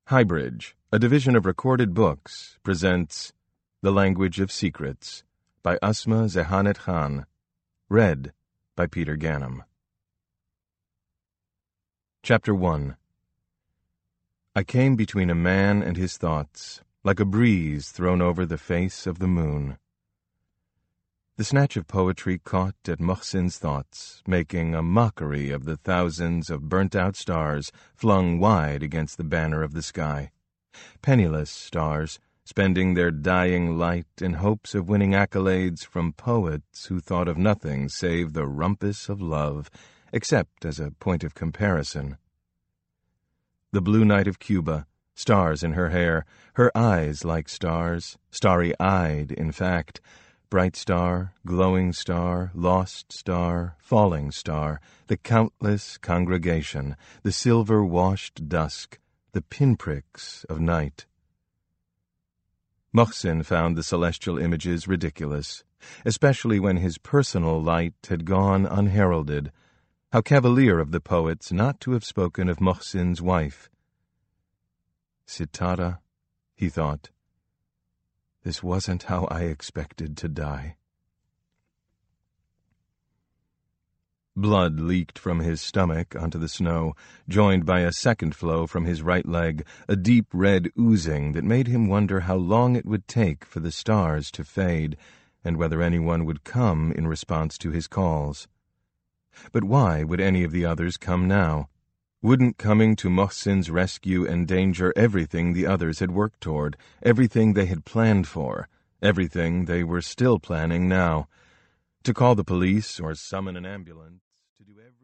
Highbridge, a division of Recorded Books, presents The Language of Secrets by Asma Zehanet Khan, read by Peter Ganem. Chapter 1. I came between a man and his thoughts, like a breeze thrown over the face of the moon. The snatch of poetry caught at Mohsin's thoughts, making a mockery of the thousands of burnt-out stars flung wide against the banner of the sky. Penniless stars, spending their dying light in hopes of winning accolades from poets who thought of nothing save the rumpus of love, except as a point of comparison. The blue night of Cuba, stars in her hair, her eyes like stars, starry-eyed, in fact, bright star, glowing star, lost star, falling star, the countless congregation, the silver-washed dusk, the pinpricks of night. Mohsin found the celestial images ridiculous, especially when his personal light had gone unheralded. How cavalier of the poets not to have spoken of Mohsin's wife. Sitara, he thought. This wasn't how I expected to die. Blood leaked from his stomach onto the snow, joined by a second flow from his right leg, a deep red oozing that made him wonder how long it would take for the stars to fade, and whether anyone would come in response to his calls. But why would any of the others come now? Wouldn't coming to Mohsin's rescue endanger everything the others had worked toward, everything they had planned for, everything they were still planning now? To call the police or summon an ambulance, to do everything.